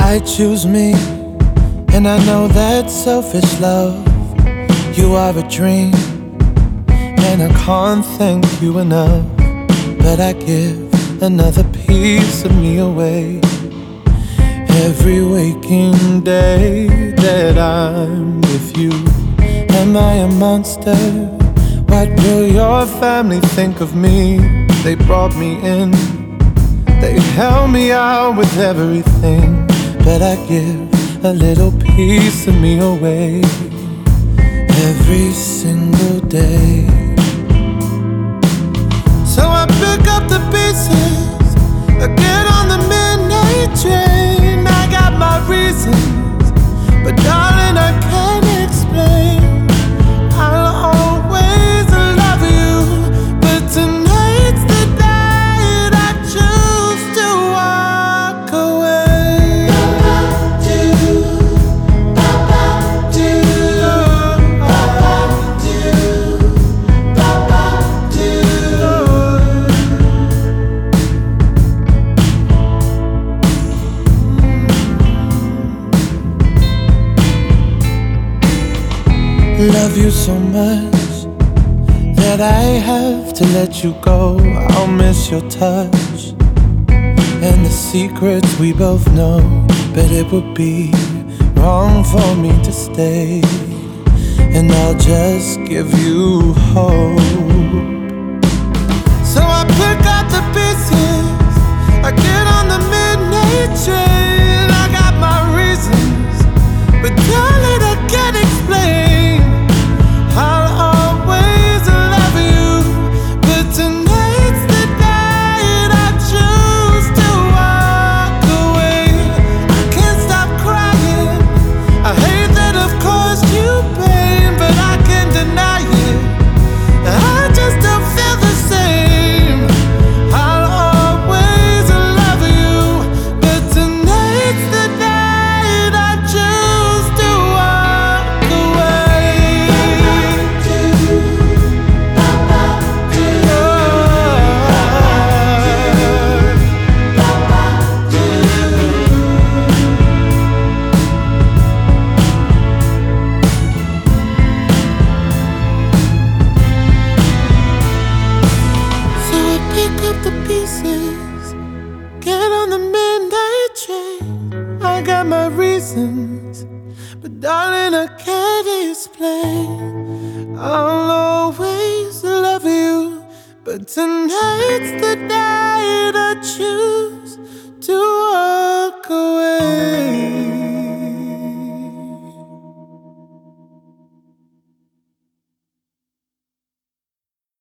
I choose me, and I know that's selfish love. You are a dream, and I can't thank you enough. But I give another piece of me away every waking day that I'm with you. Am I a monster? What will your family think of me? They brought me in, they held me out with everything. But I give a little piece of me away every single day. So I pick up the pieces, I get on the midnight train. I got my reasons, but darling, I can't explain. I'll always love you, but tonight's the night I choose to walk away. Love you so much that I have to let you go. I'll miss your touch and the secrets we both know. But it would be wrong for me to stay, and I'll just give you hope. So I pick up the pieces, I get on the midnight train. I got my reasons, but darling, I can't explain. I'll always love you, but tonight's the night I choose to walk away. I can't stop crying, I hate that I've caused you pain, but I can't deny it, I just don't feel the same. I'll always love you, but tonight's the night I choose to walk away. So I pick up the pieces, get on the midnight train. I got my reasons, but darling, I can't explain. I'll always love you, but tonight's the night I choose